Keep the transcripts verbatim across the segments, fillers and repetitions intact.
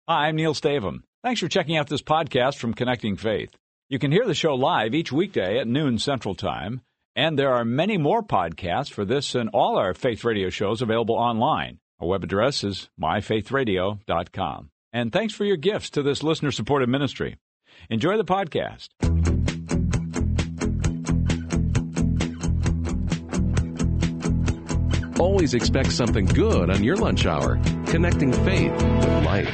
Hi, I'm Neil Stavum. Thanks for checking out this podcast from Connecting Faith. You can hear the show live each weekday at noon Central Time, and there are many more podcasts for this and all our Faith Radio shows available online. Our web address is my faith radio dot com. And thanks for your gifts to this listener-supported ministry. Enjoy the podcast. Always expect something good on your lunch hour. Connecting faith with life.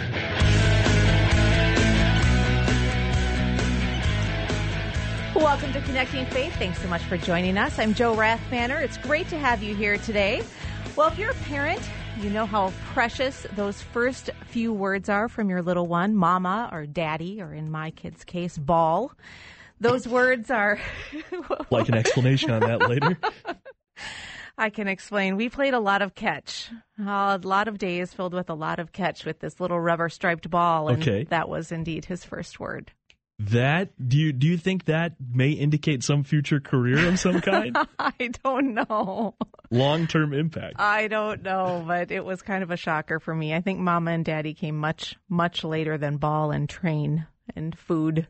Welcome to Connecting Faith. Thanks so much for joining us. I'm Jo Rathmanner. It's great to have you here today. Well, if you're a parent, you know how precious those first few words are from your little one, mama or daddy, or in my kid's case, ball. Those words are... Like an explanation on that later? I can explain. We played a lot of catch, a lot of days filled with a lot of catch with this little rubber striped ball, and okay. That was indeed his first word. That do you do you think that may indicate some future career of some kind? I don't know. Long-term impact. I don't know, but it was kind of a shocker for me. I think Mama and Daddy came much, much later than ball and train and food,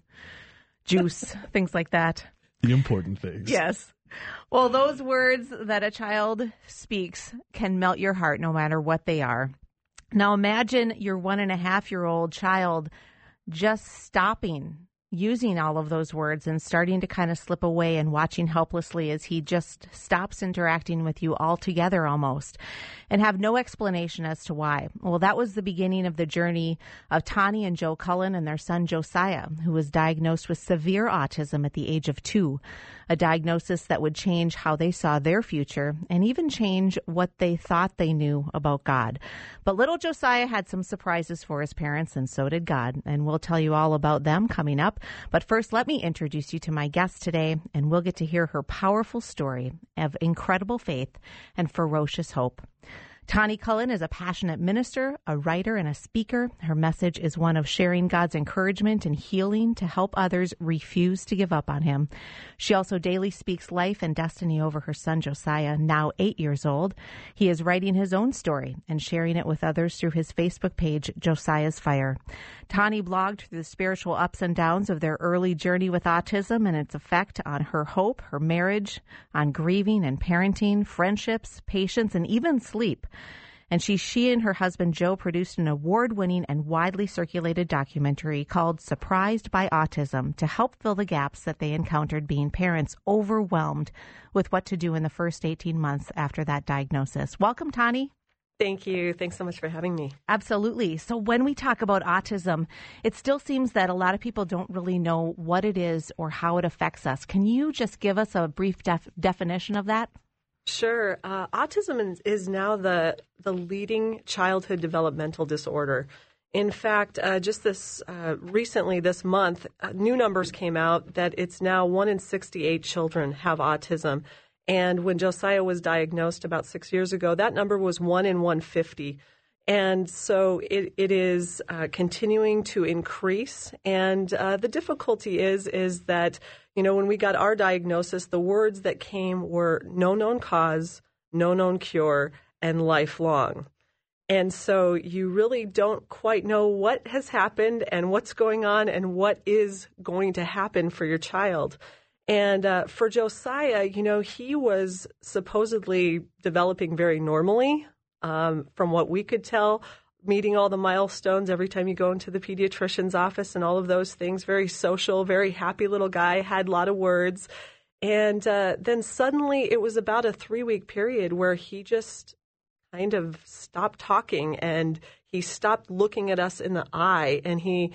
juice, things like that. The important things. Yes. Well, those words that a child speaks can melt your heart no matter what they are. Now imagine your one and a half year old child just stopping using all of those words and starting to kind of slip away and watching helplessly as he just stops interacting with you altogether almost and have no explanation as to why. Well, that was the beginning of the journey of Tani and Joe Cullen and their son Josiah, who was diagnosed with severe autism at the age of two, a diagnosis that would change how they saw their future and even change what they thought they knew about God. But little Josiah had some surprises for his parents, and so did God, and we'll tell you all about them coming up. But first, let me introduce you to my guest today, and we'll get to hear her powerful story of incredible faith and ferocious hope. Tani Cullen is a passionate minister, a writer, and a speaker. Her message is one of sharing God's encouragement and healing to help others refuse to give up on him. She also daily speaks life and destiny over her son, Josiah, now eight years old. He is writing his own story and sharing it with others through his Facebook page, Josiah's Fire. Tani blogged through the spiritual ups and downs of their early journey with autism and its effect on her hope, her marriage, on grieving and parenting, friendships, patience, and even sleep. And she, she and her husband, Joe, produced an award-winning and widely circulated documentary called Surprised by Autism to help fill the gaps that they encountered being parents overwhelmed with what to do in the first eighteen months after that diagnosis. Welcome, Tani. Thank you. Thanks so much for having me. Absolutely. So when we talk about autism, it still seems that a lot of people don't really know what it is or how it affects us. Can you just give us a brief def- definition of that? Sure. Uh, autism is now the the leading childhood developmental disorder. In fact, uh, just this uh, recently, this month, uh, new numbers came out that it's now one in sixty-eight children have autism. And when Josiah was diagnosed about six years ago, that number was one in one hundred fifty. And so it, it is uh, continuing to increase. And uh, the difficulty is, is that, you know, when we got our diagnosis, the words that came were no known cause, no known cure, and lifelong. And so you really don't quite know what has happened and what's going on and what is going to happen for your child. And uh, for Josiah, you know, he was supposedly developing very normally. Um, from what we could tell, meeting all the milestones every time you go into the pediatrician's office and all of those things, very social, very happy little guy, had a lot of words. And uh, then suddenly it was about a three-week period where he just kind of stopped talking and he stopped looking at us in the eye, and he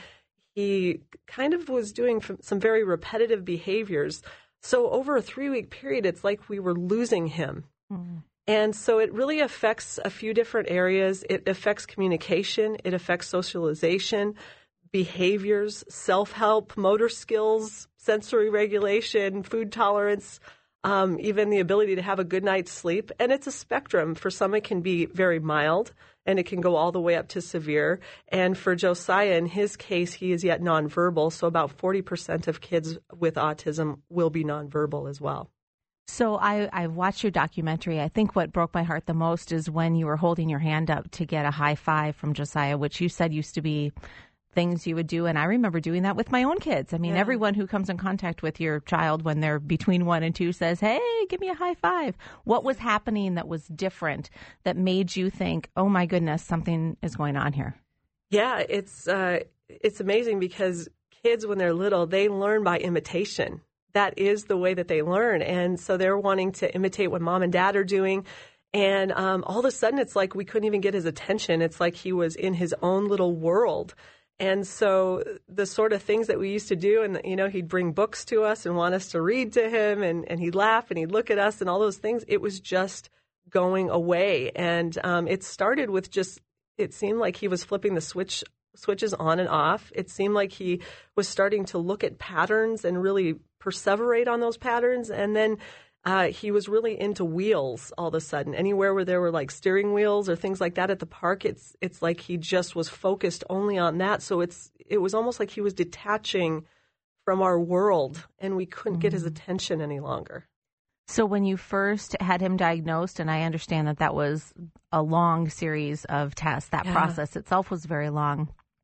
he kind of was doing some very repetitive behaviors. So over a three-week period, it's like we were losing him. Mm. And so it really affects a few different areas. It affects communication. It affects socialization, behaviors, self-help, motor skills, sensory regulation, food tolerance, um, even the ability to have a good night's sleep. And it's a spectrum. For some, it can be very mild, and it can go all the way up to severe. And for Josiah, in his case, he is yet nonverbal. So about forty percent of kids with autism will be nonverbal as well. So I, I watched your documentary. I think what broke my heart the most is when you were holding your hand up to get a high five from Josiah, which you said used to be things you would do. And I remember doing that with my own kids. I mean, Yeah. everyone who comes in contact with your child when they're between one and two says, hey, give me a high five. What was happening that was different that made you think, oh, my goodness, something is going on here? Yeah, it's uh, it's amazing because kids, when they're little, they learn by imitation. That is the way that they learn. And so they're wanting to imitate what mom and dad are doing. And um, all of a sudden, it's like we couldn't even get his attention. It's like he was in his own little world. And so the sort of things that we used to do, and, you know, he'd bring books to us and want us to read to him, and, and he'd laugh and he'd look at us and all those things, it was just going away. And um, it started with just, it seemed like he was flipping the switch switches on and off. It seemed like he was starting to look at patterns and really perseverate on those patterns. And then Uh, he was really into wheels all of a sudden. Anywhere where there were like steering wheels or things like that at the park, it's it's like he just was focused only on that. So it's it was almost like he was detaching from our world, and we couldn't get his attention any longer. So when you first had him diagnosed, and I understand that that was a long series of tests, that Yeah. process itself was very long.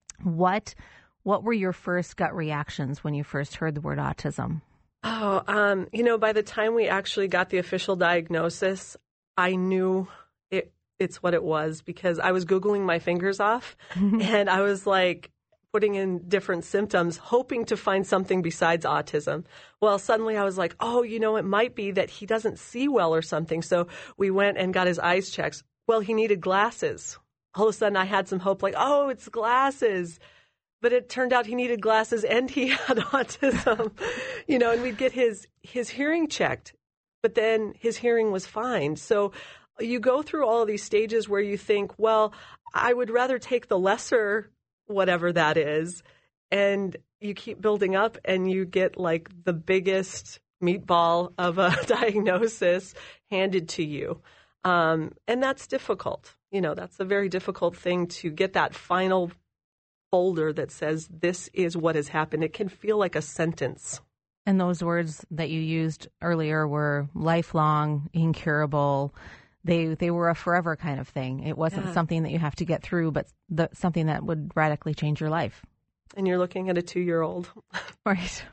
What what were your first gut reactions when you first heard the word autism? Oh, um, you know, by the time we actually got the official diagnosis, I knew it, it's what it was, because I was Googling my fingers off and I was like putting in different symptoms, hoping to find something besides autism. Well, suddenly I was like, oh, you know, it might be that he doesn't see well or something. So we went and got his eyes checked. Well, he needed glasses. All of a sudden I had some hope, like, oh, it's glasses. But it turned out he needed glasses and he had autism, you know, and we'd get his, his hearing checked, but then his hearing was fine. So you go through all of these stages where you think, well, I would rather take the lesser, whatever that is, and you keep building up and you get like the biggest meatball of a diagnosis handed to you. Um, and that's difficult. You know, that's a very difficult thing to get that final folder that says this is what has happened. It can feel like a sentence. And those words that you used earlier were lifelong, incurable. They they were a forever kind of thing. It wasn't Yeah. something that you have to get through, but the, something that would radically change your life. And you're looking at a two-year-old. Right.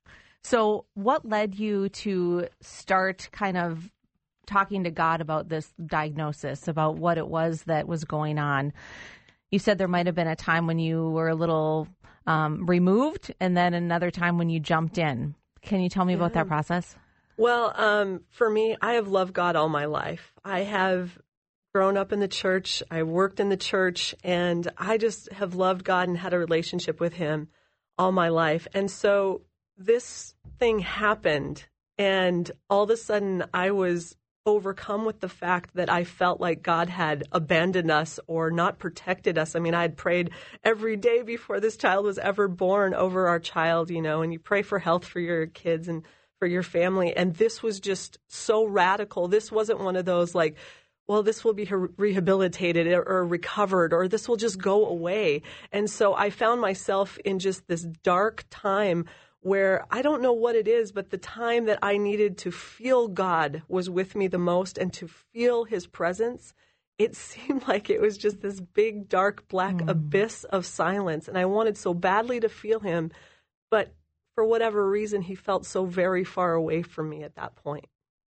So what led you to start kind of talking to God about this diagnosis, about what it was that was going on? You said there might have been a time when you were a little um, removed, and then another time when you jumped in. Can you tell me about that process? Well, um, for me, I have loved God all my life. I have grown up in the church. I worked in the church, and I just have loved God and had a relationship with him all my life. And so this thing happened, and all of a sudden I was overcome with the fact that I felt like God had abandoned us or not protected us. I mean, I had prayed every day before this child was ever born over our child, you know, and you pray for health for your kids and for your family. And this was just so radical. This wasn't one of those like, well, this will be rehabilitated or recovered, or this will just go away. And so I found myself in just this dark time where I don't know what it is, but the time that I needed to feel God was with me the most and to feel his presence, it seemed like it was just this big, dark, black mm. abyss of silence. And I wanted so badly to feel him, but for whatever reason, he felt so very far away from me at that point.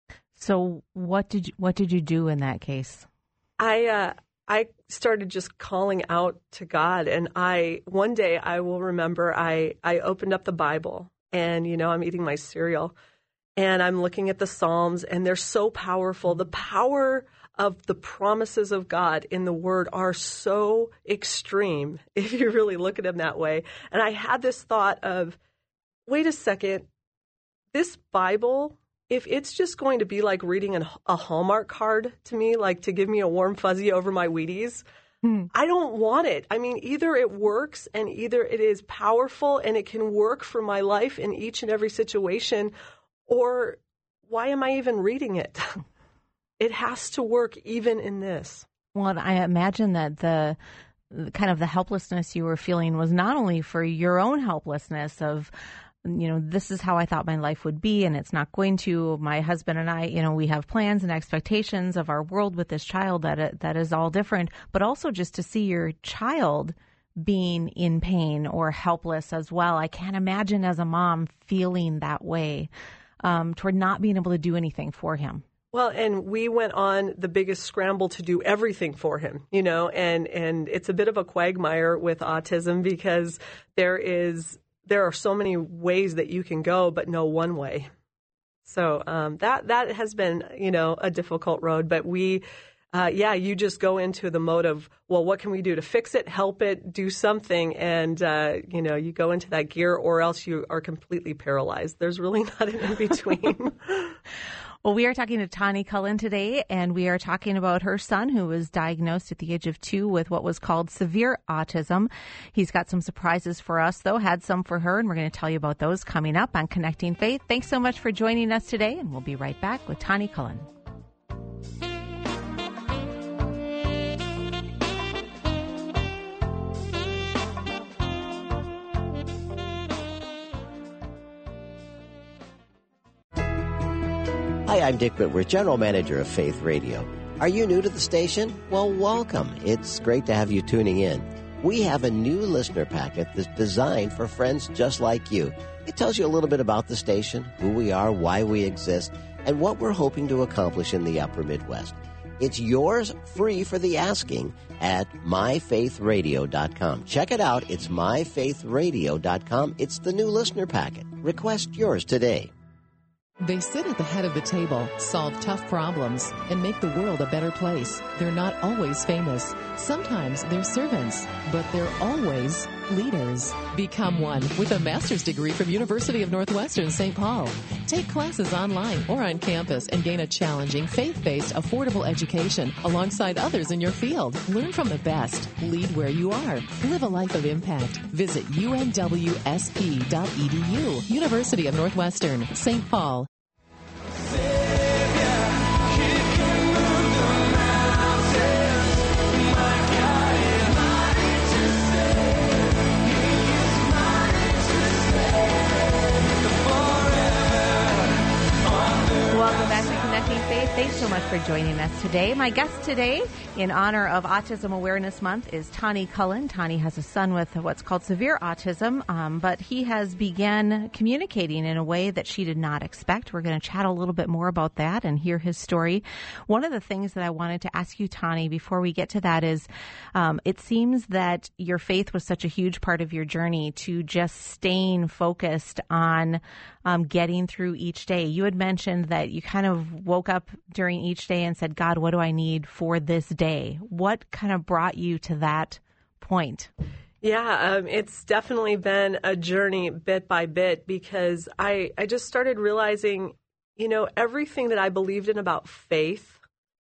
So what did you, what did you do in that case? I uh, I started just calling out to God, and I one day I will remember I, I opened up the Bible, and you know I'm eating my cereal, and I'm looking at the Psalms, and they're so powerful. The power of the promises of God in the Word are so extreme if you really look at them that way. And I had this thought of, wait a second, this Bible, if it's just going to be like reading an, a Hallmark card to me, like to give me a warm fuzzy over my Wheaties, mm. I don't want it. I mean, either it works and either it is powerful and it can work for my life in each and every situation, or why am I even reading it? It has to work even in this. Well, I imagine that the kind of the helplessness you were feeling was not only for your own helplessness of you know, this is how I thought my life would be, and it's not going to. My husband and I, you know, we have plans and expectations of our world with this child that that is all different. But also just to see your child being in pain or helpless as well. I can't imagine as a mom feeling that way um, toward not being able to do anything for him. Well, and we went on the biggest scramble to do everything for him, you know, and, and it's a bit of a quagmire with autism because there is there are so many ways that you can go, but no one way. So um, that that has been, you know, a difficult road. But we, uh, yeah, you just go into the mode of, well, what can we do to fix it, help it, do something, and uh, you know, you go into that gear, or else you are completely paralyzed. There's really not an in between. Well, we are talking to Tani Cullen today, and we are talking about her son who was diagnosed at the age of two with what was called severe autism. He's got some surprises for us, though, had some for her, and we're going to tell you about those coming up on Connecting Faith. Thanks so much for joining us today, and we'll be right back with Tani Cullen. Hi, I'm Dick Whitworth, General Manager of Faith Radio. Are you new to the station? Well, welcome. It's great to have you tuning in. We have a new listener packet that's designed for friends just like you. It tells you a little bit about the station, who we are, why we exist, and what we're hoping to accomplish in the Upper Midwest. It's yours free for the asking at my faith radio dot com. Check it out. It's my faith radio dot com. It's the new listener packet. Request yours today. They sit at the head of the table, solve tough problems, and make the world a better place. They're not always famous. Sometimes they're servants, but they're always leaders. Become one with a master's degree from University of Northwestern Saint Paul. Take classes online or on campus and gain a challenging, faith-based, affordable education alongside others in your field. Learn from the best. Lead where you are. Live a life of impact. Visit U N W S P dot E D U. University of Northwestern Saint Paul. Welcome back to Connecting Faith. Thanks so much for joining us today. My guest today, in honor of Autism Awareness Month, is Tani Cullen. Tani has a son with what's called severe autism, um, but he has begun communicating in a way that she did not expect. We're going to chat a little bit more about that and hear his story. One of the things that I wanted to ask you, Tani, before we get to that is, um, it seems that your faith was such a huge part of your journey to just staying focused on um, getting through each day. You had mentioned that you kind of woke up during each day and said, God, what do I need for this day? What kind of brought you to that point? Yeah, um, it's definitely been a journey bit by bit because I, I just started realizing, you know, everything that I believed in about faith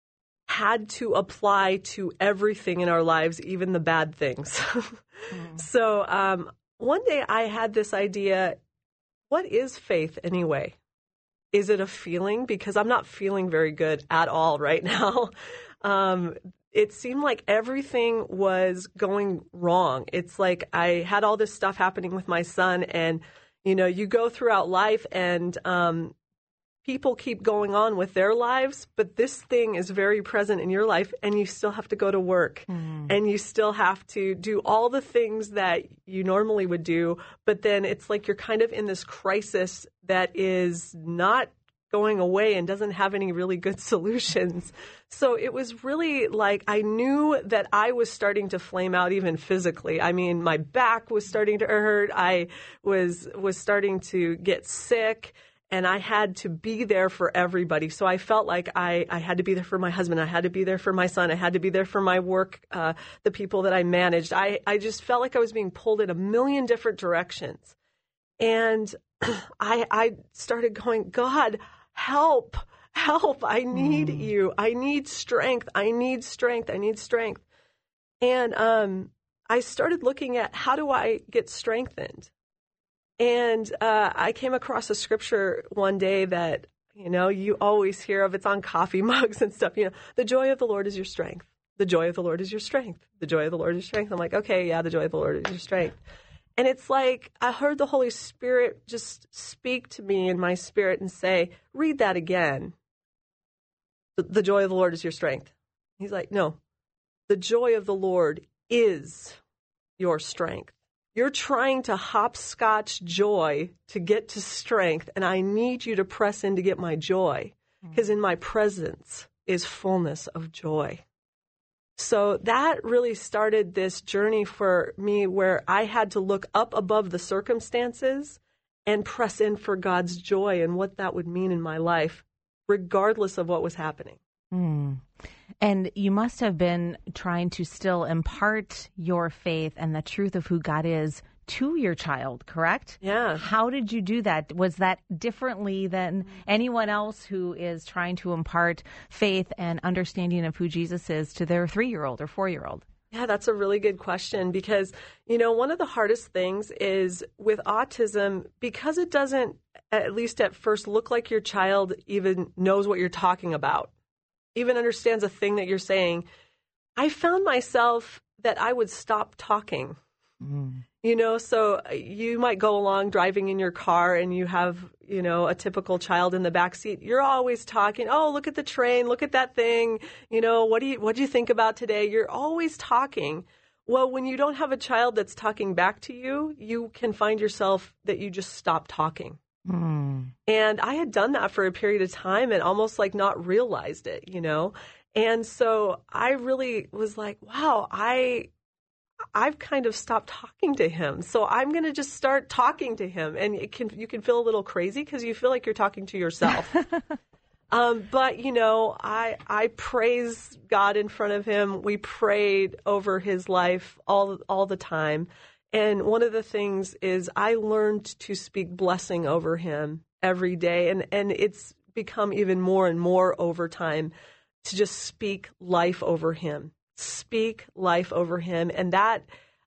had to apply to everything in our lives, even the bad things. mm. So um, one day I had this idea, what is faith anyway? Is it a feeling? Because I'm not feeling very good at all right now. Um, it seemed like everything was going wrong. It's like I had all this stuff happening with my son, and, you know, you go throughout life and um, people keep going on with their lives, but this thing is very present in your life, and you still have to go to work, mm. and you still have to do all the things that you normally would do, but then it's like you're kind of in this crisis that is not going away and doesn't have any really good solutions. So it was really like I knew that I was starting to flame out even physically. I mean, my back was starting to hurt. I was was starting to get sick, and I had to be there for everybody. So I felt like I, I had to be there for my husband. I had to be there for my son. I had to be there for my work, uh, the people that I managed. I, I just felt like I was being pulled in a million different directions. And I, I started going, God, help, help. I need mm. you. I need strength. I need strength. I need strength. And um, I started looking at how do I get strengthened? And uh, I came across a scripture one day that, you know, you always hear of. It's on coffee mugs and stuff. You know, the joy of the Lord is your strength. The joy of the Lord is your strength. The joy of the Lord is your strength. I'm like, okay, yeah, the joy of the Lord is your strength. And it's like I heard the Holy Spirit just speak to me in my spirit and say, read that again. The, the joy of the Lord is your strength. He's like, no, the joy of the Lord is your strength. You're trying to hopscotch joy to get to strength, and I need you to press in to get my joy, because in my presence is fullness of joy. So that really started this journey for me where I had to look up above the circumstances and press in for God's joy and what that would mean in my life, regardless of what was happening. Mm. And you must have been trying to still impart your faith and the truth of who God is to your child, correct? Yeah. How did you do that? Was that differently than anyone else who is trying to impart faith and understanding of who Jesus is to their three-year-old or four-year-old? Yeah, that's a really good question because, you know, one of the hardest things is with autism, because it doesn't, at least at first, look like your child even knows what you're talking about, even understands a thing that you're saying. I found myself that I would stop talking. Mm. You know, so you might go along driving in your car and you have, you know, a typical child in the back seat. You're always talking, oh, look at the train, look at that thing. You know, what do you what do you think about today? You're always talking. Well, when you don't have a child that's talking back to you, you can find yourself that you just stop talking. Mm. And I had done that for a period of time and almost like not realized it, you know. And so I really was like, wow, I I've kind of stopped talking to him. So I'm going to just start talking to him. And it can you can feel a little crazy because you feel like you're talking to yourself. um, but, you know, I I praise God in front of him. We prayed over his life all all the time. And one of the things is I learned to speak blessing over him every day. And, and it's become even more and more over time to just speak life over him. Speak life over him, and that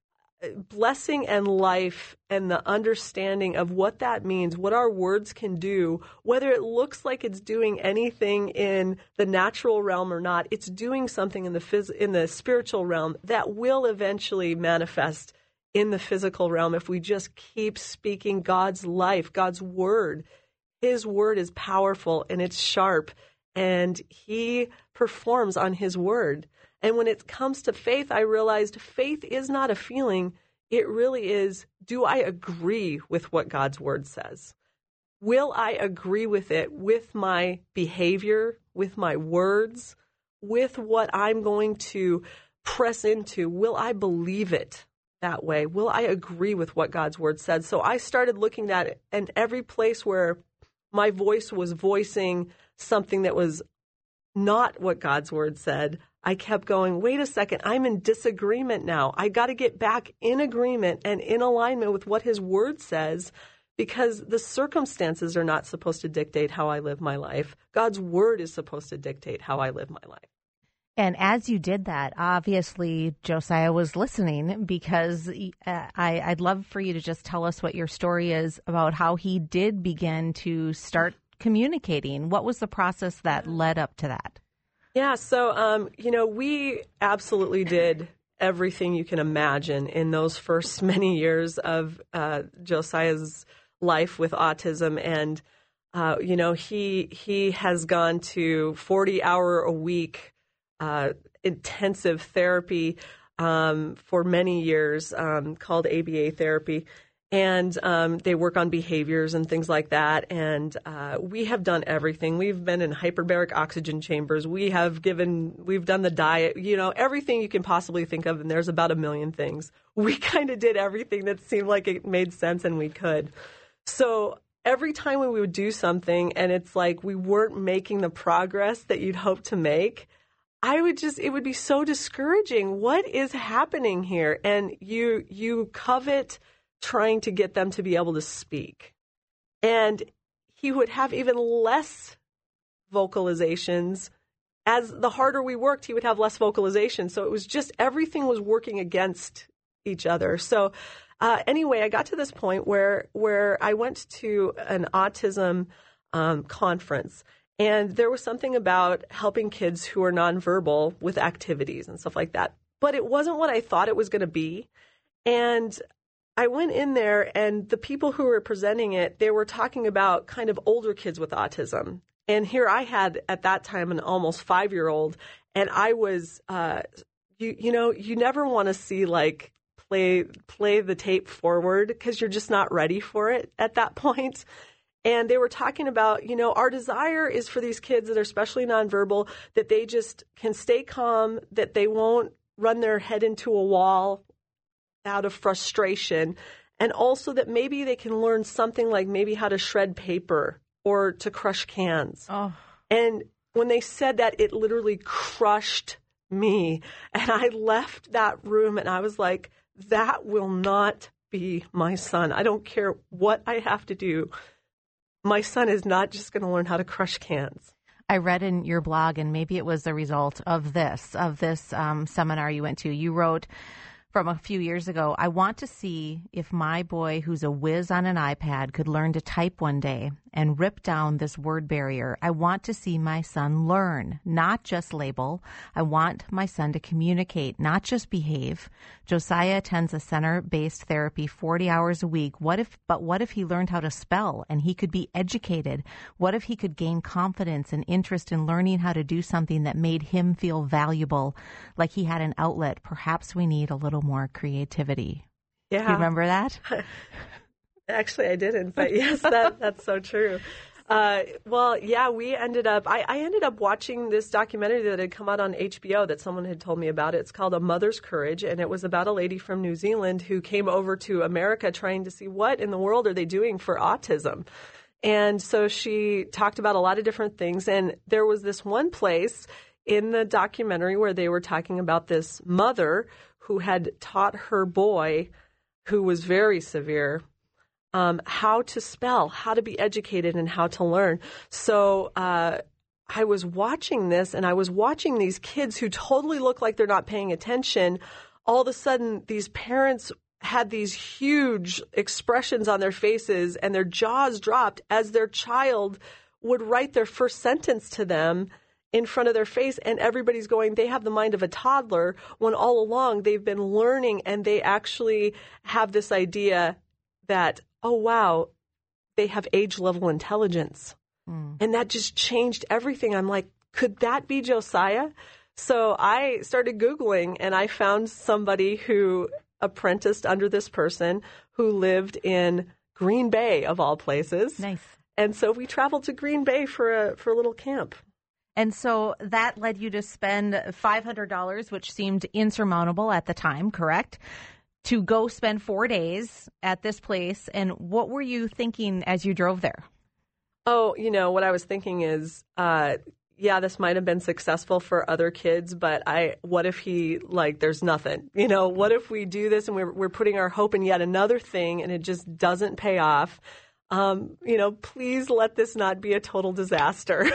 blessing and life and the understanding of what that means, what our words can do, whether it looks like it's doing anything in the natural realm or not, it's doing something in the phys- in the spiritual realm that will eventually manifest in the physical realm if we just keep speaking God's life, God's word. His word is powerful and it's sharp, and he performs on his word. And when it comes to faith, I realized faith is not a feeling. It really is, do I agree with what God's word says? Will I agree with it with my behavior, with my words, with what I'm going to press into? Will I believe it that way? Will I agree with what God's word said? So I started looking at it, and every place where my voice was voicing something that was not what God's word said, I kept going, wait a second, I'm in disagreement now. I got to get back in agreement and in alignment with what his word says, because the circumstances are not supposed to dictate how I live my life. God's word is supposed to dictate how I live my life. And as you did that, obviously Josiah was listening, because uh, I, I'd love for you to just tell us what your story is about how he did begin to start communicating. What was the process that led up to that? Yeah, so, um, you know, we absolutely did everything you can imagine in those first many years of uh, Josiah's life with autism. And, uh, you know, he he has gone to forty-hour-a-week uh, intensive therapy um, for many years um, called A B A therapy. And um, they work on behaviors and things like that. And uh, we have done everything. We've been in hyperbaric oxygen chambers. We have given, we've done the diet, you know, everything you can possibly think of. And there's about a million things. We kind of did everything that seemed like it made sense and we could. So every time we would do something and it's like we weren't making the progress that you'd hope to make, I would just, it would be so discouraging. What is happening here? And you, you covet trying to get them to be able to speak. And he would have even less vocalizations. As the harder we worked, he would have less vocalization. So it was just everything was working against each other. So uh, anyway, I got to this point where where I went to an autism um, conference. And there was something about helping kids who are nonverbal with activities and stuff like that. But it wasn't what I thought it was going to be. And I went in there, and the people who were presenting it, they were talking about kind of older kids with autism. And here I had, at that time, an almost five-year-old, and I was, uh, you you know, you never want to see, like, play play the tape forward because you're just not ready for it at that point. And they were talking about, you know, our desire is for these kids that are especially nonverbal, that they just can stay calm, that they won't run their head into a wall out of frustration, and also that maybe they can learn something like maybe how to shred paper or to crush cans. Oh. And when they said that, it literally crushed me. And I left that room and I was like, that will not be my son. I don't care what I have to do. My son is not just going to learn how to crush cans. I read in your blog, and maybe it was the result of this, of this um, seminar you went to. You wrote from a few years ago, I want to see if my boy who's a whiz on an iPad could learn to type one day and rip down this word barrier. I want to see my son learn, not just label. I want my son to communicate, not just behave. Josiah attends a center-based therapy forty hours a week. What if, but what if he learned how to spell and he could be educated? What if he could gain confidence and interest in learning how to do something that made him feel valuable, like he had an outlet? Perhaps we need a little more creativity. Yeah. Do you remember that? Actually, I didn't, but yes, that, that's so true. Uh, well, yeah, we ended up, I, I ended up watching this documentary that had come out on H B O that someone had told me about. It's called A Mother's Courage, and it was about a lady from New Zealand who came over to America trying to see what in the world are they doing for autism. And so she talked about a lot of different things, and there was this one place in the documentary where they were talking about this mother who had taught her boy, who was very severe, Um, how to spell, how to be educated, and how to learn. So uh, I was watching this, and I was watching these kids who totally look like they're not paying attention. All of a sudden, these parents had these huge expressions on their faces, and their jaws dropped as their child would write their first sentence to them in front of their face, and everybody's going, they have the mind of a toddler, when all along they've been learning, and they actually have this idea that, oh, wow, they have age-level intelligence. Mm. And that just changed everything. I'm like, could that be Josiah? So I started Googling, and I found somebody who apprenticed under this person who lived in Green Bay, of all places. Nice. And so we traveled to Green Bay for a, for a little camp. And so that led you to spend five hundred dollars, which seemed insurmountable at the time, correct? To go spend four days at this place. And what were you thinking as you drove there? Oh, you know, what I was thinking is, uh, yeah, this might have been successful for other kids, but I, what if he, like, there's nothing? You know, what if we do this and we're, we're putting our hope in yet another thing and it just doesn't pay off? Um, you know, please let this not be a total disaster.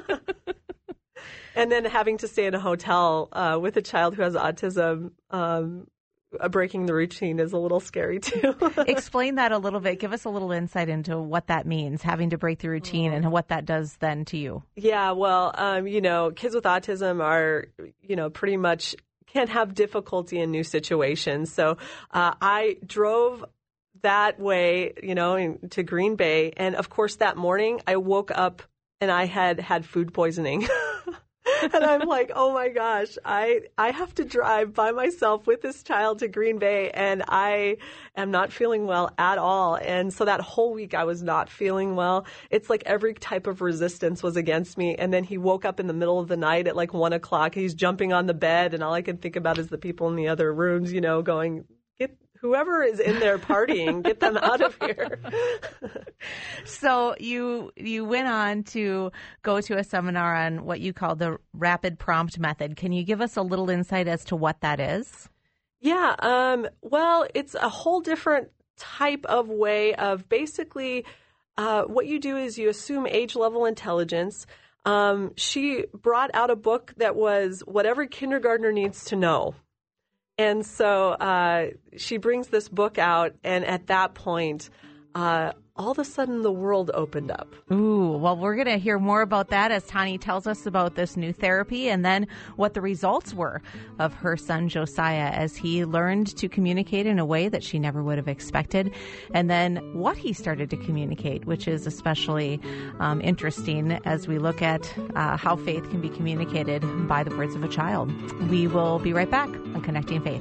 And then having to stay in a hotel uh, with a child who has autism, um, Uh, breaking the routine is a little scary, too. Explain that a little bit. Give us a little insight into what that means, having to break the routine, and what that does then to you. Yeah, well, um, you know, kids with autism are, you know, pretty much can have difficulty in new situations. So uh, I drove that way, you know, in, to Green Bay. And, of course, that morning I woke up and I had had food poisoning. And I'm like, oh, my gosh, I, I have to drive by myself with this child to Green Bay, and I am not feeling well at all. And so that whole week I was not feeling well. It's like every type of resistance was against me. And then he woke up in the middle of the night at like one o'clock. He's jumping on the bed, and all I can think about is the people in the other rooms, you know, going, get whoever is in there partying, get them out of here. So you you went on to go to a seminar on what you call the rapid prompt method. Can you give us a little insight as to what that is? Yeah, um, well, it's a whole different type of way of basically uh, what you do is you assume age-level intelligence. Um, she brought out a book that was what every kindergartner needs to know. And so uh, she brings this book out, and at that point, uh, all of a sudden the world opened up. Ooh, well, we're going to hear more about that as Tani tells us about this new therapy and then what the results were of her son Josiah as he learned to communicate in a way that she never would have expected, and then what he started to communicate, which is especially um, interesting as we look at uh, how faith can be communicated by the words of a child. We will be right back on Connecting Faith.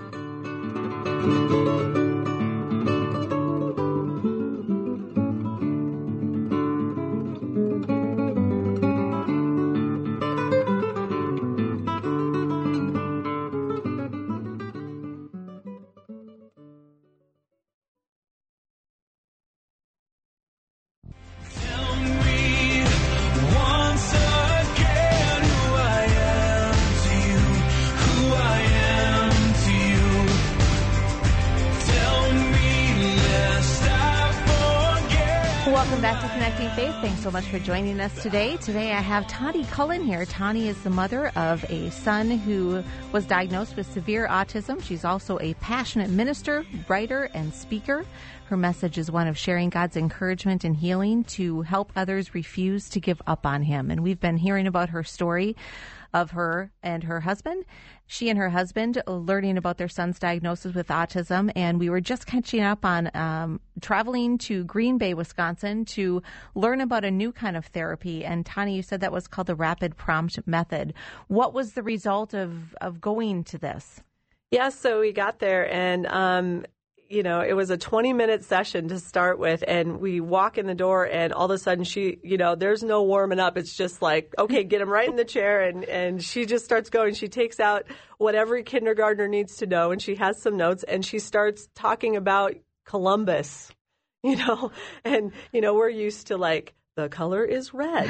Welcome back to Connecting Faith. Thanks so much for joining us today. Today I have Tani Cullen here. Tani is the mother of a son who was diagnosed with severe autism. She's also a passionate minister, writer, and speaker. Her message is one of sharing God's encouragement and healing to help others refuse to give up on Him. And we've been hearing about her story of her and her husband. She and her husband learning about their son's diagnosis with autism, and we were just catching up on um, traveling to Green Bay, Wisconsin to learn about a new kind of therapy. And Tani, you said that was called the Rapid Prompt Method. What was the result of, of going to this? Yeah, so we got there, and um, you know, it was a twenty-minute session to start with, and we walk in the door, and all of a sudden she, you know, there's no warming up. It's just like, okay, get him right in the chair, and, and she just starts going. She takes out what every kindergartner needs to know, and she has some notes, and she starts talking about Columbus, you know, and, you know, we're used to like, the color is red.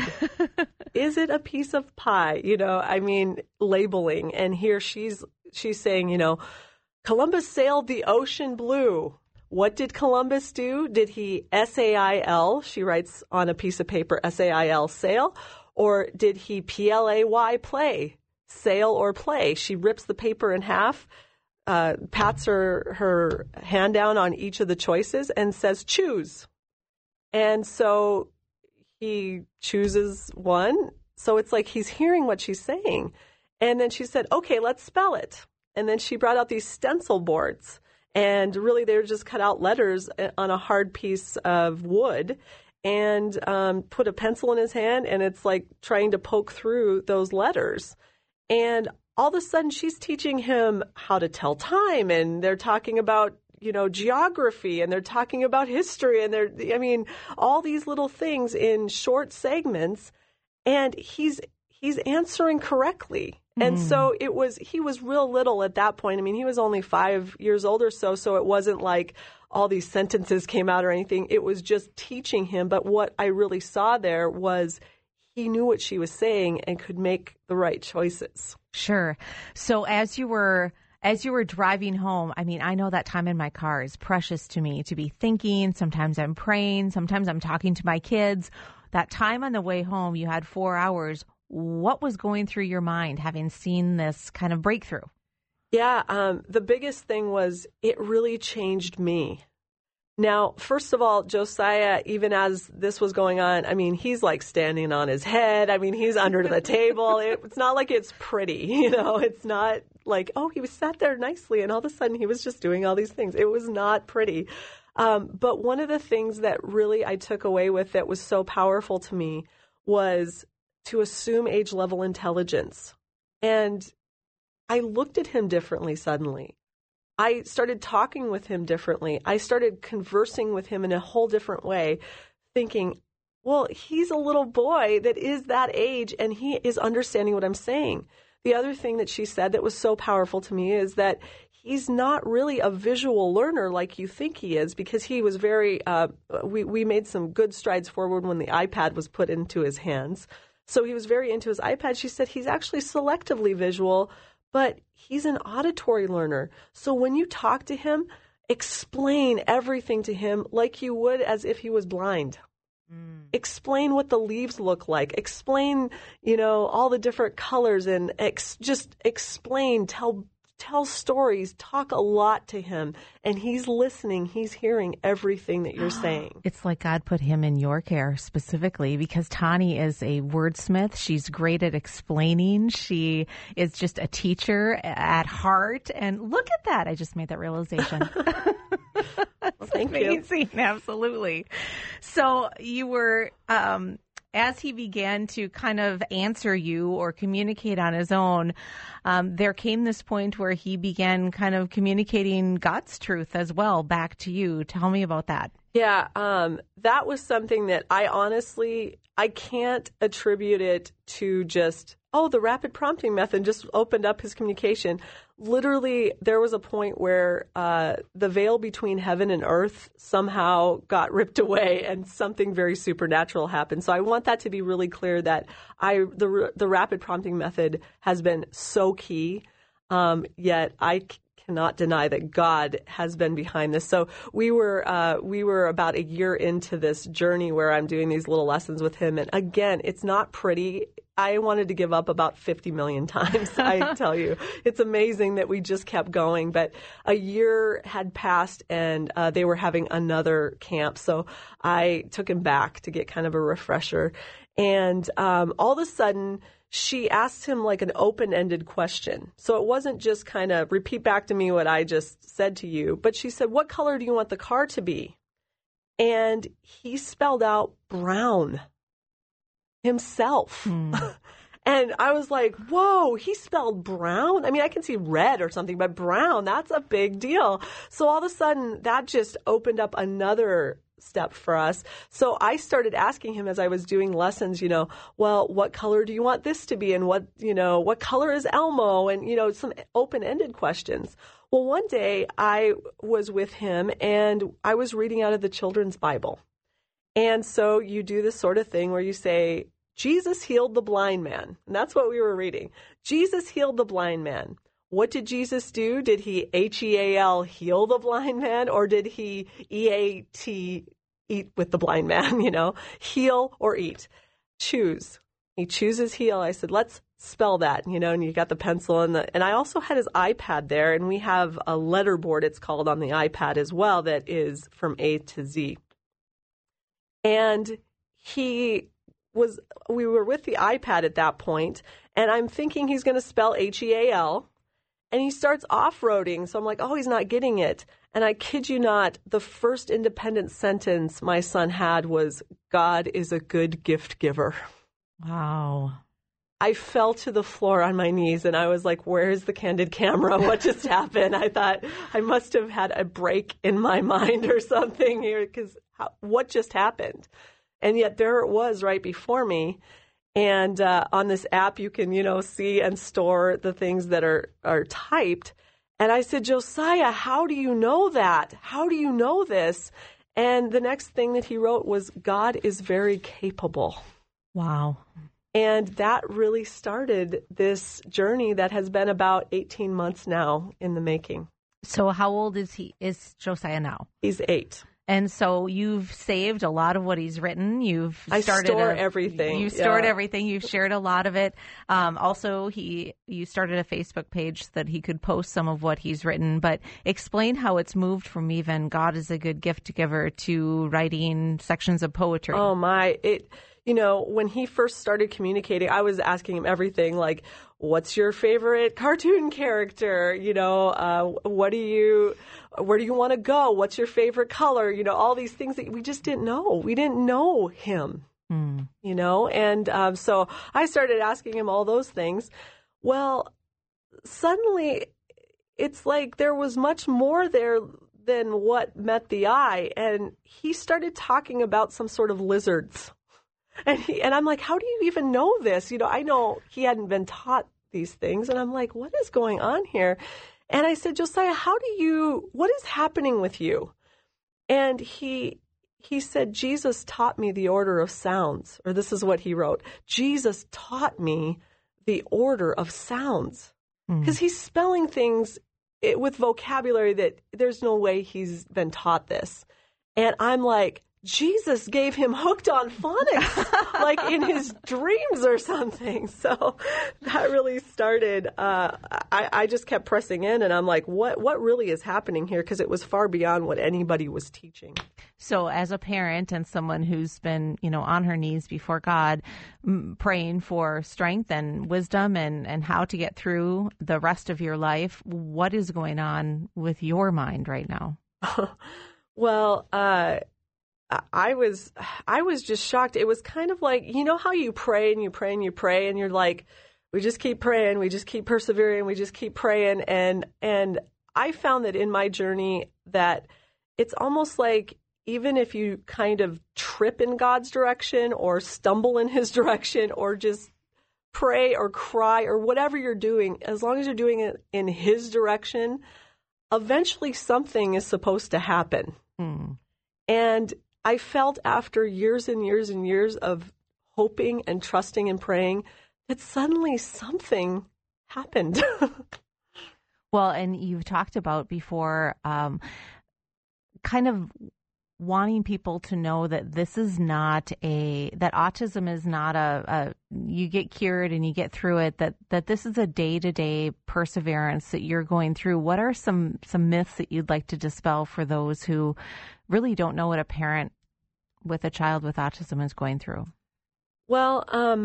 Is it a piece of pie? You know, I mean, labeling, and here she's she's saying, you know, Columbus sailed the ocean blue. What did Columbus do? Did he S A I L, she writes on a piece of paper, S A I L, sail? Or did he P L A Y, play, sail or play? She rips the paper in half, uh, pats her, her hand down on each of the choices and says, choose. And so he chooses one. So it's like he's hearing what she's saying. And then she said, okay, let's spell it. And then she brought out these stencil boards, and really they were just cut out letters on a hard piece of wood, and um, put a pencil in his hand, and it's like trying to poke through those letters. And all of a sudden she's teaching him how to tell time, and they're talking about, you know, geography, and they're talking about history, and they're, I mean, all these little things in short segments, and he's he's answering correctly. And mm. so it was, he was real little at that point. I mean, he was only five years old or so, so it wasn't like all these sentences came out or anything. It was just teaching him. But what I really saw there was he knew what she was saying and could make the right choices. Sure. So as you were as you were driving home, I mean, I know that time in my car is precious to me, to be thinking. Sometimes I'm praying. Sometimes I'm talking to my kids. That time on the way home, you had four hours. What was going through your mind having seen this kind of breakthrough? Yeah, um, the biggest thing was it really changed me. Now, first of all, Josiah, even as this was going on, I mean, he's like standing on his head. I mean, he's under the table. It, it's not like it's pretty, you know. It's not like, oh, he was sat there nicely, and all of a sudden he was just doing all these things. It was not pretty. Um, but one of the things that really I took away with that was so powerful to me was to assume age-level intelligence. And I looked at him differently suddenly. I started talking with him differently. I started conversing with him in a whole different way, thinking, well, he's a little boy that is that age, and he is understanding what I'm saying. The other thing that she said that was so powerful to me is that he's not really a visual learner like you think he is, because he was very, uh, we, we made some good strides forward when the iPad was put into his hands. So he was very into his iPad. She said he's actually selectively visual, but he's an auditory learner. So when you talk to him, explain everything to him like you would as if he was blind. Mm. Explain what the leaves look like. Explain, you know, all the different colors, and ex- just explain, tell tell stories, talk a lot to him, and he's listening. He's hearing everything that you're saying. It's like God put him in your care specifically because Tani is a wordsmith. She's great at explaining. She is just a teacher at heart. And look at that. I just made that realization. That's well, thank amazing. You. Absolutely. So you were... Um, As he began to kind of answer you or communicate on his own, um, there came this point where he began kind of communicating God's truth as well back to you. Tell me about that. Yeah, um, that was something that I honestly, I can't attribute it to just, oh, the rapid prompting method just opened up his communication. Literally, there was a point where uh, the veil between heaven and earth somehow got ripped away and something very supernatural happened. So I want that to be really clear that I the the rapid prompting method has been so key, um, yet I c- cannot deny that God has been behind this. So we were uh, we were about a year into this journey where I'm doing these little lessons with him. And again, it's not pretty. I wanted to give up about fifty million times, I tell you. It's amazing that we just kept going. But a year had passed, and uh, they were having another camp. So I took him back to get kind of a refresher. And um, all of a sudden, she asked him like an open-ended question. So it wasn't just kind of repeat back to me what I just said to you. But she said, what color do you want the car to be? And he spelled out brown. Himself. Mm. And I was like, whoa, he spelled brown? I mean, I can see red or something, but brown, that's a big deal. So all of a sudden, that just opened up another step for us. So I started asking him as I was doing lessons, you know, well, what color do you want this to be? And what, you know, what color is Elmo? And, you know, some open-ended questions. Well, one day I was with him and I was reading out of the children's Bible. And so you do this sort of thing where you say, Jesus healed the blind man. And that's what we were reading. Jesus healed the blind man. What did Jesus do? Did he H E A L heal the blind man? Or did he E A T eat with the blind man? You know, heal or eat. Choose. He chooses heal. I said, let's spell that, you know, and you got the pencil and the, and I also had his iPad there, and we have a letter board, it's called, on the iPad as well, that is from A to Z. And he was, we were with the iPad at that point, and I'm thinking he's going to spell H E A L, and he starts off-roading. So I'm like, oh, he's not getting it. And I kid you not, the first independent sentence my son had was, God is a good gift giver. Wow. I fell to the floor on my knees, and I was like, where's the candid camera? What just happened? I thought I must have had a break in my mind or something here, because what just happened? And yet there it was right before me. And uh, on this app, you can, you know, see and store the things that are, are typed. And I said, Josiah, how do you know that? How do you know this? And the next thing that he wrote was, God is very capable. Wow. And that really started this journey that has been about eighteen months now in the making. So how old is he? Is Josiah now? He's eight. And so you've saved a lot of what he's written. You've started I store a, everything. You've stored yeah. everything. You've shared a lot of it. Um, also, he you started a Facebook page so that he could post some of what he's written. But explain how it's moved from even God is a good gift giver to writing sections of poetry. Oh my! It. You know, when he first started communicating, I was asking him everything like, what's your favorite cartoon character? You know, uh, what do you, where do you want to go? What's your favorite color? You know, all these things that we just didn't know. We didn't know him, mm. you know, and um, so I started asking him all those things. Well, suddenly it's like there was much more there than what met the eye. And he started talking about some sort of lizards. And he, and I'm like, how do you even know this? You know, I know he hadn't been taught these things. And I'm like, what is going on here? And I said, Josiah, how do you, what is happening with you? And he he said, Jesus taught me the order of sounds. Or this is what he wrote. Jesus taught me the order of sounds. Because mm. he's spelling things with vocabulary that there's no way he's been taught this. And I'm like, Jesus gave him hooked on phonics, like in his dreams or something. So that really started, uh, I, I just kept pressing in, and I'm like, what, what really is happening here? Because it was far beyond what anybody was teaching. So as a parent and someone who's been, you know, on her knees before God, m- praying for strength and wisdom and, and how to get through the rest of your life, what is going on with your mind right now? Well, uh, I was, I was just shocked. It was kind of like, you know how you pray and you pray and you pray and you're like, we just keep praying, we just keep persevering, we just keep praying. And, and I found that in my journey that it's almost like even if you kind of trip in God's direction or stumble in his direction or just pray or cry or whatever you're doing, as long as you're doing it in his direction, eventually something is supposed to happen. Mm. And I felt after years and years and years of hoping and trusting and praying that suddenly something happened. Well, and you've talked about before um, kind of wanting people to know that this is not a, that autism is not a, a you get cured and you get through it, that, that this is a day-to-day perseverance that you're going through. What are some, some myths that you'd like to dispel for those who really don't know what a parent with a child with autism is going through? Well, um,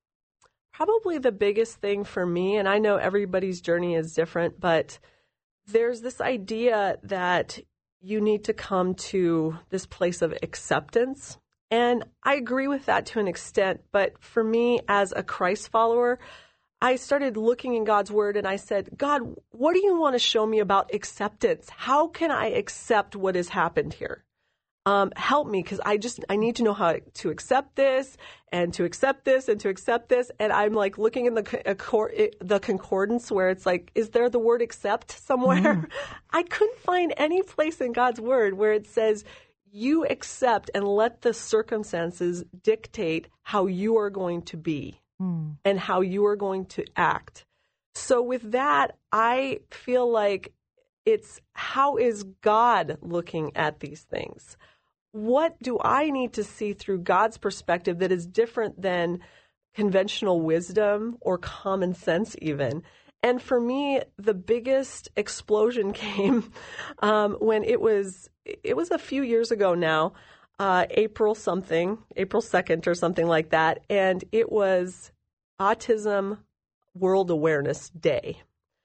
probably the biggest thing for me, and I know everybody's journey is different, but there's this idea that you need to come to this place of acceptance. And I agree with that to an extent. But for me, as a Christ follower, I started looking in God's word and I said, God, what do you want to show me about acceptance? How can I accept what has happened here? Um, help me, because I just, I need to know how to accept this and to accept this and to accept this. And I'm like looking in the the concordance where it's like, is there the word accept somewhere? Mm. I couldn't find any place in God's word where it says you accept and let the circumstances dictate how you are going to be mm. and how you are going to act. So with that, I feel like it's how is God looking at these things? What do I need to see through God's perspective that is different than conventional wisdom or common sense even? And for me, the biggest explosion came um, when it was, it was a few years ago now, uh, April something, April second or something like that. And it was Autism World Awareness Day.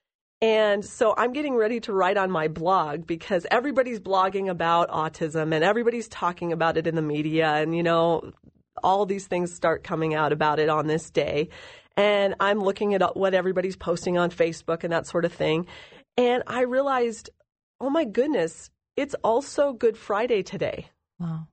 And so I'm getting ready to write on my blog because everybody's blogging about autism and everybody's talking about it in the media. And, you know, all these things start coming out about it on this day. And I'm looking at what everybody's posting on Facebook and that sort of thing. And I realized, oh, my goodness, it's also Good Friday today. Wow.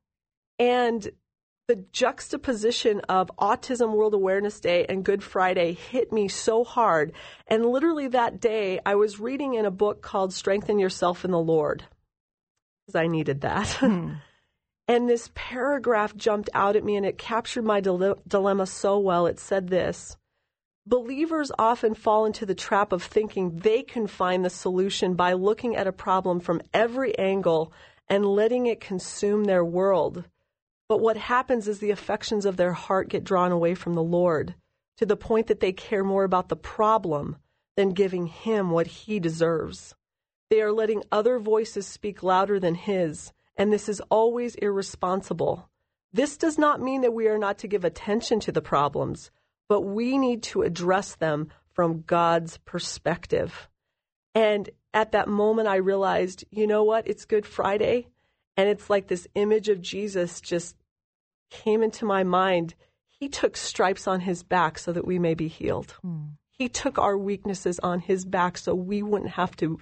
And the juxtaposition of Autism World Awareness Day and Good Friday hit me so hard. And literally that day, I was reading in a book called Strengthen Yourself in the Lord, because I needed that. Hmm. And this paragraph jumped out at me, and it captured my dile- dilemma so well. It said this: believers often fall into the trap of thinking they can find the solution by looking at a problem from every angle and letting it consume their world. But what happens is the affections of their heart get drawn away from the Lord to the point that they care more about the problem than giving him what he deserves. They are letting other voices speak louder than his, and this is always irresponsible. This does not mean that we are not to give attention to the problems, but we need to address them from God's perspective. And at that moment, I realized, you know what? It's Good Friday. And it's like this image of Jesus just came into my mind. He took stripes on his back so that we may be healed. Mm. He took our weaknesses on his back so we wouldn't have to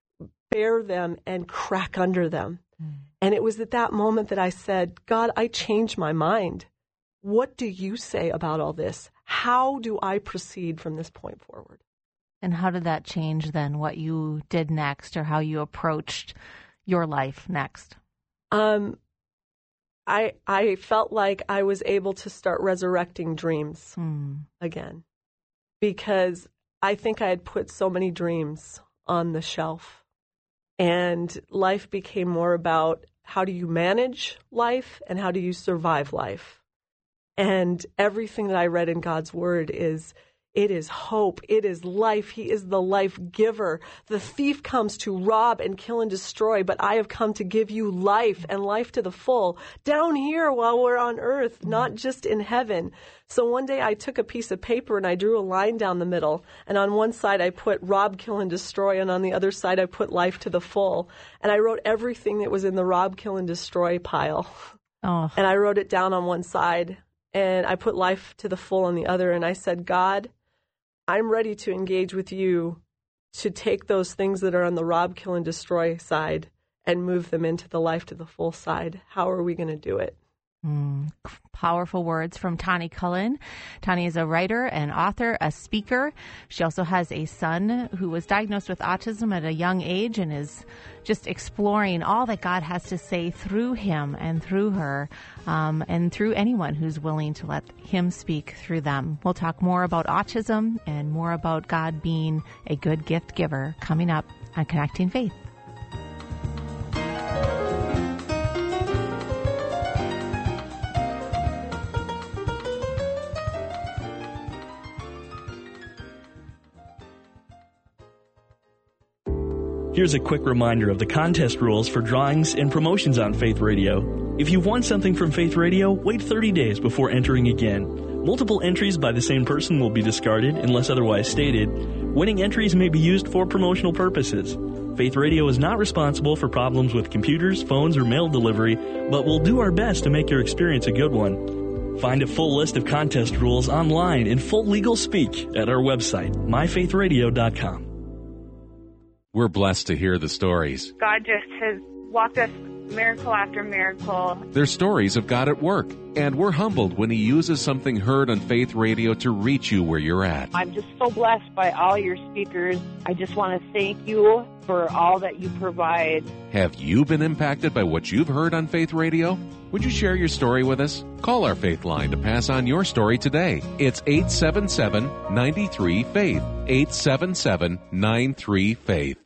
bear them and crack under them. Mm. And it was at that moment that I said, God, I changed my mind. What do you say about all this? How do I proceed from this point forward? And how did that change then what you did next, or how you approached your life next? Um, I I felt like I was able to start resurrecting dreams mm. again, because I think I had put so many dreams on the shelf, and life became more about how do you manage life and how do you survive life? And everything that I read in God's word is, it is hope. It is life. He is the life giver. The thief comes to rob and kill and destroy, but I have come to give you life and life to the full down here while we're on earth, not just in heaven. So one day I took a piece of paper and I drew a line down the middle. And on one side I put rob, kill, and destroy. And on the other side I put life to the full. And I wrote everything that was in the rob, kill, and destroy pile. Oh. And I wrote it down on one side. And I put life to the full on the other. And I said, God, I'm ready to engage with you to take those things that are on the rob, kill, and destroy side and move them into the life to the full side. How are we going to do it? Mm, powerful words from Tani Cullen. Tani is a writer, an author, a speaker. She also has a son who was diagnosed with autism at a young age and is just exploring all that God has to say through him and through her, um, and through anyone who's willing to let him speak through them. We'll talk more about autism and more about God being a good gift giver coming up on Connecting Faith. Here's a quick reminder of the contest rules for drawings and promotions on Faith Radio. If you've won something from Faith Radio, wait thirty days before entering again. Multiple entries by the same person will be discarded unless otherwise stated. Winning entries may be used for promotional purposes. Faith Radio is not responsible for problems with computers, phones, or mail delivery, but we'll do our best to make your experience a good one. Find a full list of contest rules online in full legal speak at our website, my faith radio dot com. We're blessed to hear the stories. God just has walked us miracle after miracle. They're stories of God at work, and we're humbled when He uses something heard on Faith Radio to reach you where you're at. I'm just so blessed by all your speakers. I just want to thank you for all that you provide. Have you been impacted by what you've heard on Faith Radio? Would you share your story with us? Call our Faith line to pass on your story today. It's eight seven seven, nine three, faith. eight seven seven, nine three, faith.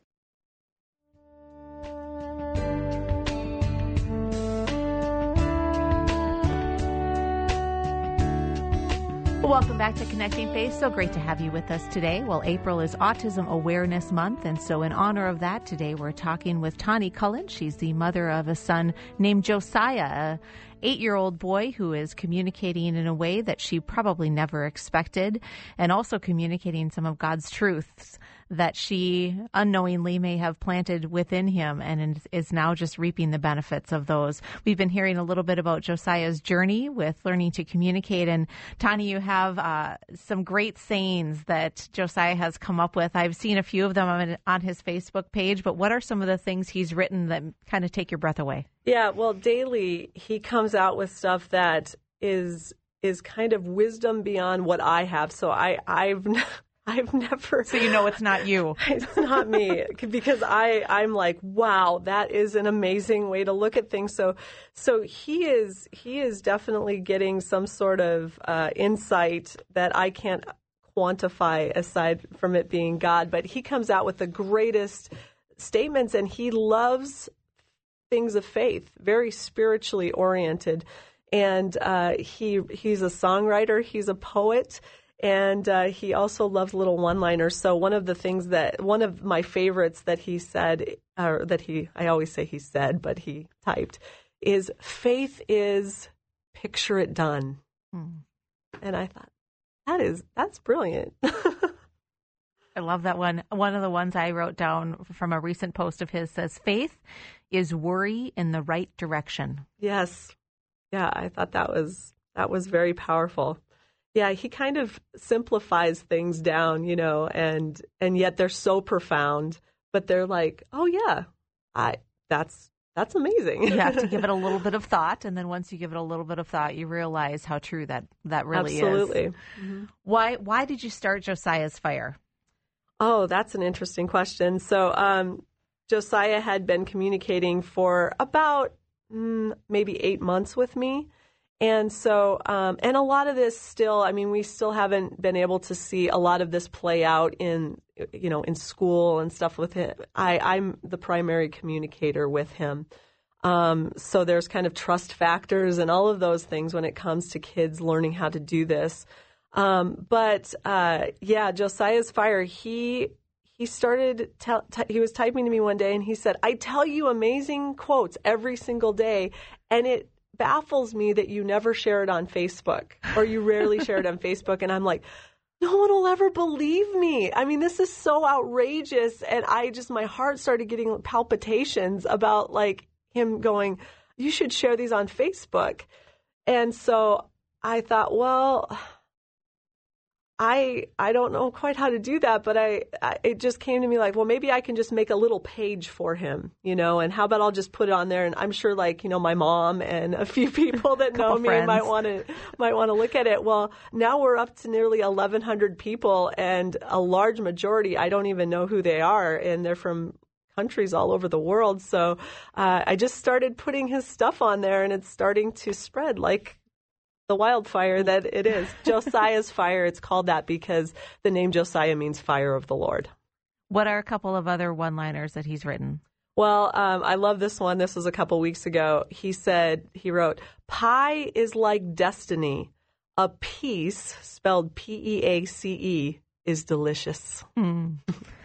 Welcome back to Connecting Faith. So great to have you with us today. Well, April is Autism Awareness Month, and so in honor of that, today we're talking with Tani Cullen. She's the mother of a son named Josiah, a eight-year-old boy who is communicating in a way that she probably never expected, and also communicating some of God's truths that she unknowingly may have planted within him and is now just reaping the benefits of those. We've been hearing a little bit about Josiah's journey with learning to communicate. And Tani, you have uh, some great sayings that Josiah has come up with. I've seen a few of them on, on his Facebook page, but what are some of the things he's written that kind of take your breath away? Yeah, well, daily he comes out with stuff that is is kind of wisdom beyond what I have. So I, I've... I've never... So you know it's not you. It's not me, because I, I'm like, wow, that is an amazing way to look at things. So so he is he is definitely getting some sort of uh, insight that I can't quantify aside from it being God. But he comes out with the greatest statements, and he loves things of faith, very spiritually oriented. And uh, he he's a songwriter, he's a poet. And uh, he also loves little one-liners. So one of the things that, one of my favorites that he said, or that he, I always say he said, but he typed, is faith is picture it done. Hmm. And I thought, that is, that's brilliant. I love that one. One of the ones I wrote down from a recent post of his says, faith is worry in the right direction. Yes. Yeah, I thought that was, that was very powerful. Yeah, he kind of simplifies things down, you know, and and yet they're so profound, but they're like, oh yeah, I that's that's amazing. You have to give it a little bit of thought, and then once you give it a little bit of thought, you realize how true that, that really Absolutely. is. Absolutely. Mm-hmm. Why why did you start Josiah's Fire? Oh, that's an interesting question. So um, Josiah had been communicating for about mm, maybe eight months with me. And so, um, and a lot of this still, I mean, we still haven't been able to see a lot of this play out in, you know, in school and stuff with him. I, I'm the primary communicator with him. Um, so there's kind of trust factors and all of those things when it comes to kids learning how to do this. Um, but uh, yeah, Josiah's Fire, he he started, te- t- he was typing to me one day and he said, I tell you amazing quotes every single day, and it baffles me that you never share it on Facebook, or you rarely share it on Facebook. And I'm like, no one will ever believe me. I mean, this is so outrageous. And I just, my heart started getting palpitations about like him going, you should share these on Facebook. And so I thought, well, I I don't know quite how to do that, but I, I it just came to me like, well, maybe I can just make a little page for him, you know, and how about I'll just put it on there, and I'm sure like, you know, my mom and a few people that know me friends. might want to might want to look at it. Well, now we're up to nearly eleven hundred people, and a large majority I don't even know who they are, and they're from countries all over the world. So uh, I just started putting his stuff on there, and it's starting to spread like the wildfire that it is. Josiah's Fire, it's called that because the name Josiah means fire of the Lord. What are a couple of other one-liners that he's written? Well, um, I love this one. This was a couple weeks ago. He said, he wrote, pie is like destiny. A piece, spelled P E A C E, is delicious. Mm.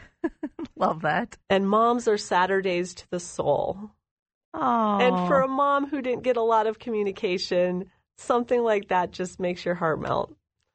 Love that. And moms are Saturdays to the soul. Oh. And for a mom who didn't get a lot of communication, something like that just makes your heart melt.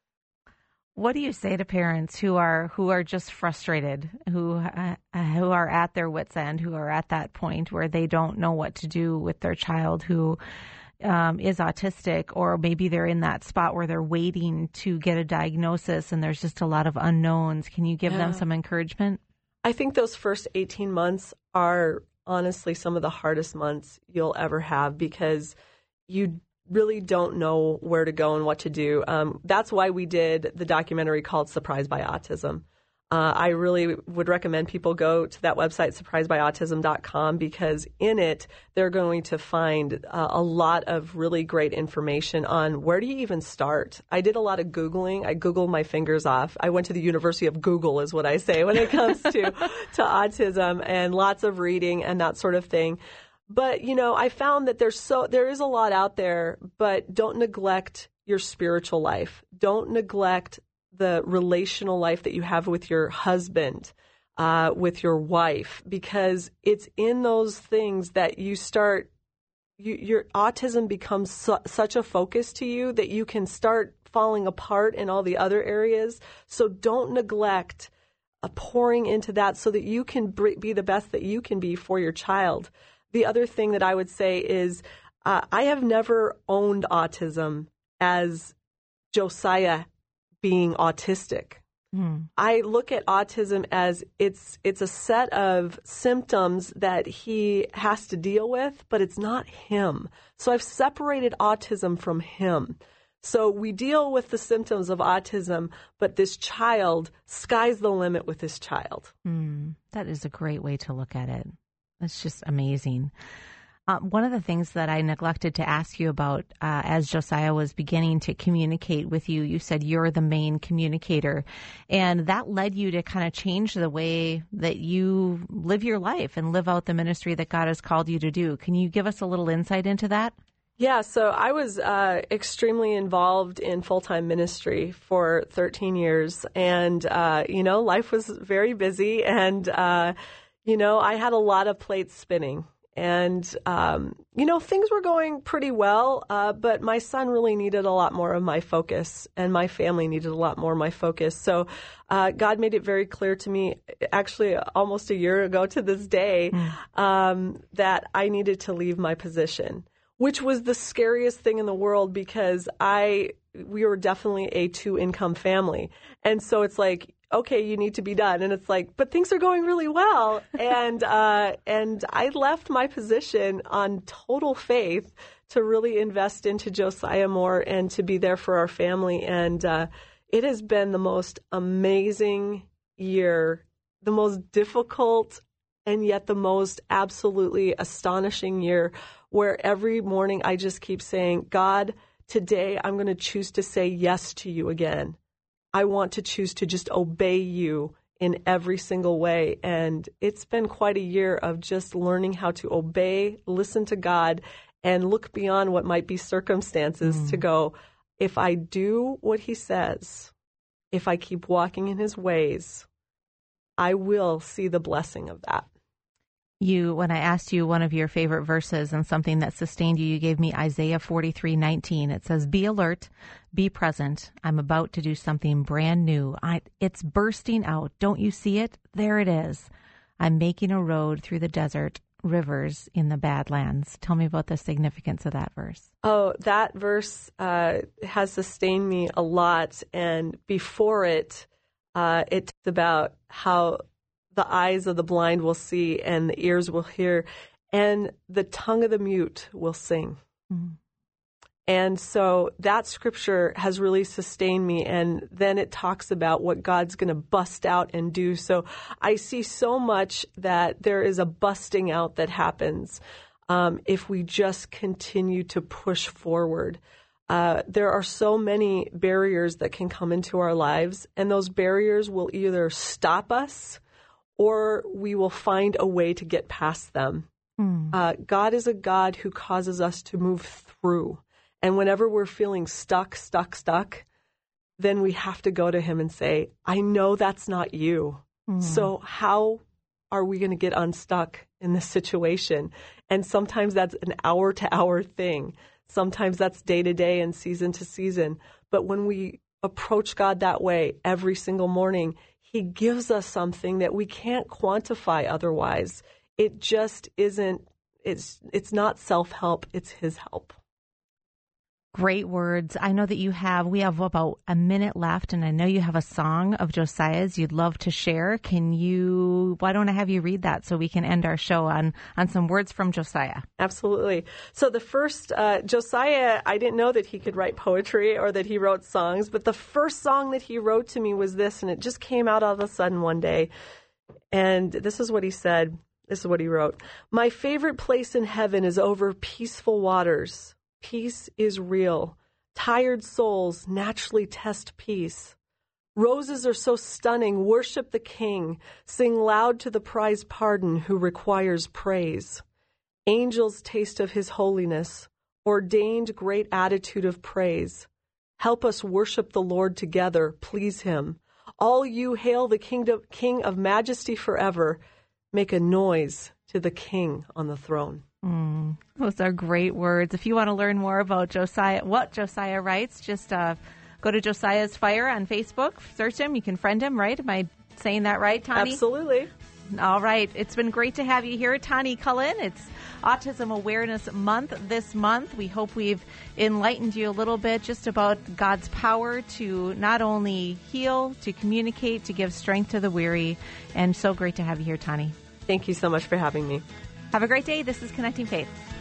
What do you say to parents who are who are just frustrated, who uh, who are at their wits' end, who are at that point where they don't know what to do with their child who um, is autistic, or maybe they're in that spot where they're waiting to get a diagnosis and there's just a lot of unknowns? Can you give yeah. them some encouragement? I think those first eighteen months are honestly some of the hardest months you'll ever have, because you really don't know where to go and what to do. Um, that's why we did the documentary called Surprised by Autism. Uh, I really would recommend people go to that website, surprised by autism dot com, because in it, they're going to find uh, a lot of really great information on where do you even start. I did a lot of Googling. I Googled my fingers off. I went to the University of Google, is what I say when it comes to, to autism, and lots of reading and that sort of thing. But, you know, I found that there's so there is a lot out there, but don't neglect your spiritual life. Don't neglect the relational life that you have with your husband, uh, with your wife, because it's in those things that you start, you, your autism becomes su- such a focus to you that you can start falling apart in all the other areas. So don't neglect uh, pouring into that so that you can br- be the best that you can be for your child. The other thing that I would say is uh, I have never owned autism as Josiah being autistic. Mm. I look at autism as it's it's a set of symptoms that he has to deal with, but it's not him. So I've separated autism from him. So we deal with the symptoms of autism, but this child, sky's the limit with this child. Mm. That is a great way to look at it. That's just amazing. Uh, one of the things that I neglected to ask you about uh, as Josiah was beginning to communicate with you, you said you're the main communicator, and that led you to kind of change the way that you live your life and live out the ministry that God has called you to do. Can you give us a little insight into that? Yeah, so I was uh, extremely involved in full-time ministry for thirteen years, and, uh, you know, life was very busy, and, uh, you know, I had a lot of plates spinning. And, um, you know, things were going pretty well, uh, but my son really needed a lot more of my focus, and my family needed a lot more of my focus. So uh, God made it very clear to me, actually almost a year ago to this day, mm. um, that I needed to leave my position, which was the scariest thing in the world, because I we were definitely a two-income family. And so it's like, okay, you need to be done. And it's like, but things are going really well. And uh, and I left my position on total faith to really invest into Josiah more and to be there for our family. And uh, it has been the most amazing year, the most difficult and yet the most absolutely astonishing year, where every morning I just keep saying, God, today I'm going to choose to say yes to you again. I want to choose to just obey you in every single way. And it's been quite a year of just learning how to obey, listen to God, and look beyond what might be circumstances mm. to go, if I do what he says, if I keep walking in his ways, I will see the blessing of that. You, when I asked you one of your favorite verses and something that sustained you, you gave me Isaiah forty-three nineteen. It says, be alert, be present. I'm about to do something brand new. I, it's bursting out. Don't you see it? There it is. I'm making a road through the desert, rivers in the Badlands. Tell me about the significance of that verse. Oh, that verse uh, has sustained me a lot. And before it, uh, it's about how the eyes of the blind will see and the ears will hear and the tongue of the mute will sing. Mm-hmm. And so that scripture has really sustained me. And then it talks about what God's going to bust out and do. So I see so much that there is a busting out that happens um, if we just continue to push forward. Uh, there are so many barriers that can come into our lives, and those barriers will either stop us or we will find a way to get past them. Mm. Uh, God is a God who causes us to move through. And whenever we're feeling stuck, stuck, stuck, then we have to go to him and say, I know that's not you. Mm. So how are we going to get unstuck in this situation? And sometimes that's an hour to hour thing. Sometimes that's day to day and season to season. But when we approach God that way every single morning, he gives us something that we can't quantify otherwise. It just isn't, it's it's not self-help, it's his help. Great words. I know that you have, we have about a minute left, and I know you have a song of Josiah's you'd love to share. Can you, why don't I have you read that so we can end our show on, on some words from Josiah? Absolutely. So the first, uh, Josiah, I didn't know that he could write poetry or that he wrote songs, but the first song that he wrote to me was this, and it just came out all of a sudden one day. And this is what he said. This is what he wrote. My favorite place in heaven is over peaceful waters. Peace is real. Tired souls naturally test peace. Roses are so stunning. Worship the King. Sing loud to the prize pardon who requires praise. Angels taste of his holiness. Ordained great attitude of praise. Help us worship the Lord together. Please him. All you hail the kingdom, King of majesty forever. Make a noise to the King on the throne. Mm, those are great words. If you want to learn more about Josiah, what Josiah writes, just uh, go to Josiah's Fire on Facebook. Search him. You can friend him, right? Am I saying that right, Tani? Absolutely. All right. It's been great to have you here, Tani Cullen. It's Autism Awareness Month this month. We hope we've enlightened you a little bit just about God's power to not only heal, to communicate, to give strength to the weary. And so great to have you here, Tani. Thank you so much for having me. Have a great day. This is Connecting Faith.